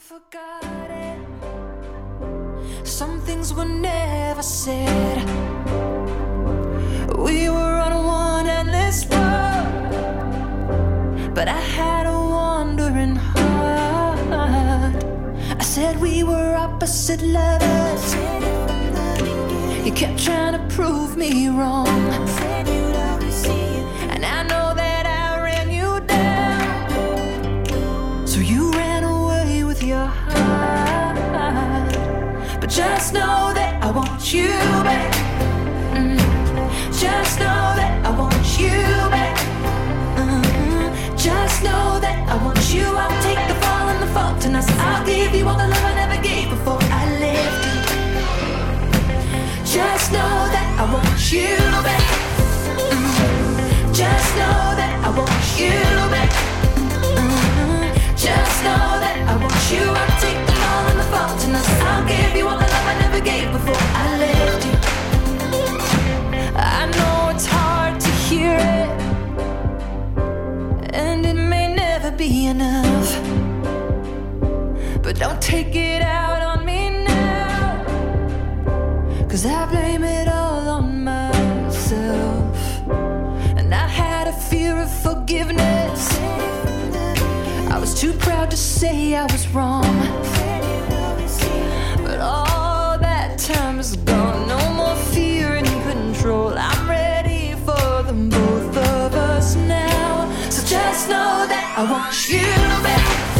Forgot it. Some things were never said. We were on one endless road, but I had a wandering heart. I said we were opposite lovers. You kept trying to prove me wrong, and I know that I ran you down. So you ran away with your heart, but just know that I want you back. Just know that I want you back. Just know that I want you. I'll take the fall and the fault, and I'll give you all the love I never gave before I left you. Just know that I want you back. Just know that I want you back. Just know that I want you. I'll take the fall and the fault, and I'll give you all the love I never gave before I left you. I know it's hard to hear it, and it may never be enough, but don't take it out on me now, 'cause I blame it all on myself. And I had a fear of forgiveness. I was too proud to say I was wrong, but all that time is gone. No more fear and control. I'm ready for the both of us now. So just know that I want you back.